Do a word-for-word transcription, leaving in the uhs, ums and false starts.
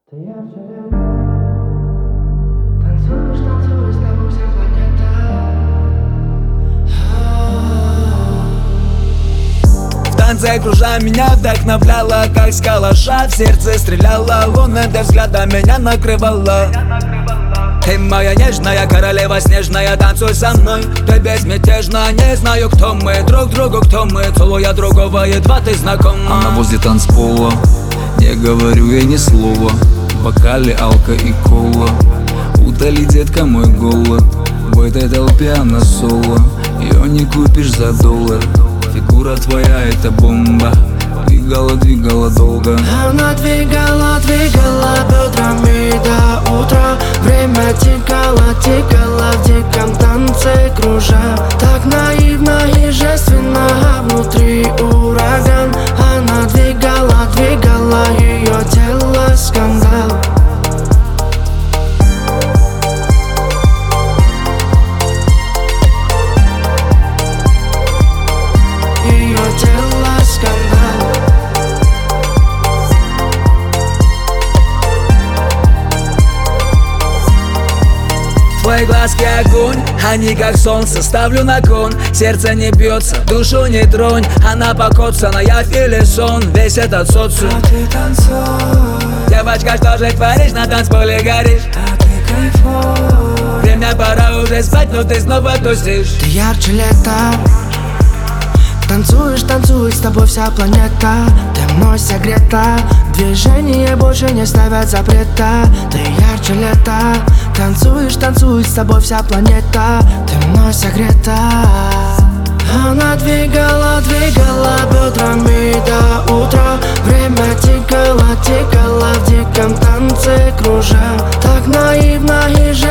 Ты ярче лета, танцуешь, танцуешь, с тобой вся планета. В танце кружа меня вдохновляла, как с калаша в сердце стреляла. Луна до взгляда меня накрывала. Ты моя нежная королева снежная, танцуй со мной. Ты безмятежна, не знаю, кто мы друг другу, кто мы. Целуя другого, едва ты знакома. Она возле танцпола, не говорю я ни слова. В бокале алко и кола. Утоли, детка, мой голод. В этой толпе она соло. Ее не купишь за доллар. Фигура твоя это бомба. Двигала, двигала долго. Она двигала, двигала бедрами до утра. Время тикало, тикало в диком танце кружа. Так наивно и жественно, а внутри ураган. Она двигала, двигала, ее тело скандал. Ее тело скандал. Твои глазки огонь, они как солнце, ставлю на кон. Сердце не бьется, душу не тронь. Она покоцана, я или сон, весь этот социум. А ты танцуй, Девочка, что же творишь, на танцполе горишь? а ты кайфуй. Время пора уже спать, но ты снова тусишь. Ты ярче лета, танцуешь, танцует с тобой вся планета. Ты мной согрета, движения больше не ставят запрета. Ты ярче лета, танцуешь, танцует с тобой вся планета. Ты мной согрета. Она двигала, двигала бедрами до утра. Время тикало, тикало в диком танце кружа. Так наивно и же